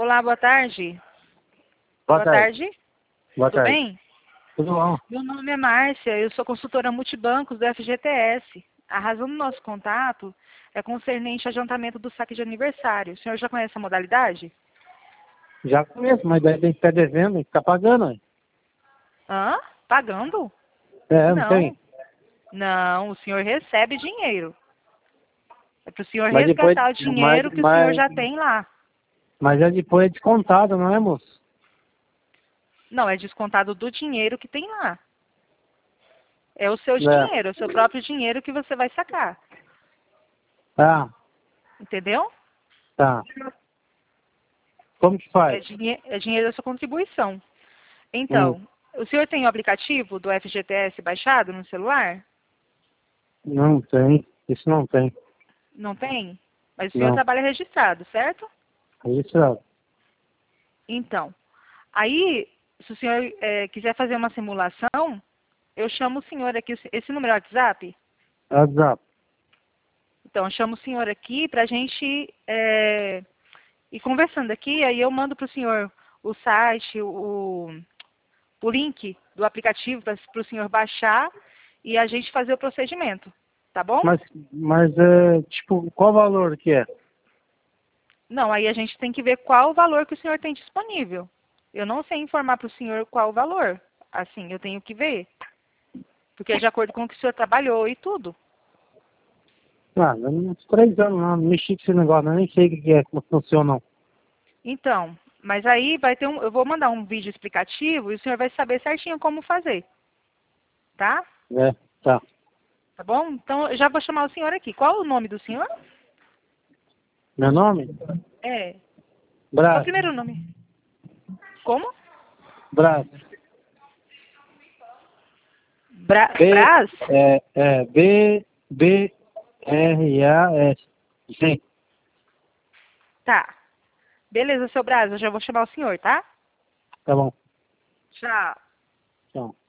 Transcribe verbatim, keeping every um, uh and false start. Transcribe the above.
Olá, boa tarde. Boa, Boa tarde. tarde. Boa Tudo tarde. bem? Tudo bom? Meu nome é Márcia, eu sou consultora multibancos do F G T S. A razão do nosso contato é concernente ao adiantamento do saque de aniversário. O senhor já conhece a modalidade? Já conheço, mas daí tem que ficar devendo, tem que ficar pagando. Hein? Hã? Pagando? É, não Não. tem. Não, o senhor recebe dinheiro. É para o senhor Mas depois, resgatar o mas, dinheiro que o senhor mas, já tem lá. mas é depois é descontado, não é, moço? Não, é descontado do dinheiro que tem lá. É o seu É. dinheiro, é o seu próprio dinheiro que você vai sacar. Ah, Entendeu? tá. Como que É, faz? dinhe é dinheiro da sua contribuição. Hum, Então, o senhor tem o aplicativo do F G T S baixado no celular? não tem. Isso não tem. Não tem? Mas o senhor Não. trabalha registrado, certo? Isso é. Então, aí, se o senhor é, quiser fazer uma simulação, eu chamo o senhor aqui, esse número é WhatsApp? WhatsApp. Então, eu chamo o senhor aqui para a gente é, ir conversando aqui, aí eu mando para o senhor o site, o, o link do aplicativo para o senhor baixar e a gente fazer o procedimento, tá bom? Mas, mas é, tipo, qual valor que é? Não, aí a gente tem que ver qual o valor que o senhor tem disponível. Eu não sei informar para o senhor qual o valor. Assim, eu tenho que ver. Porque é de acordo com o que o senhor trabalhou e tudo. Ah, uns três anos não, não mexi com esse negócio, eu nem sei o que que é, como funciona. Não. Então, mas aí vai ter um, eu vou mandar um vídeo explicativo e o senhor vai saber certinho como fazer. Tá? É, tá. Tá bom? Então, eu já vou chamar o senhor aqui. Qual o nome do senhor? Meu nome? É. Qual o Brás. primeiro nome? Como? Brás. Bra B, Brás? é, é, B, B, R, A, S. Sim, Tá. Beleza, seu Brás, eu já vou chamar o senhor, tá? tá bom. Tchau. Tchau.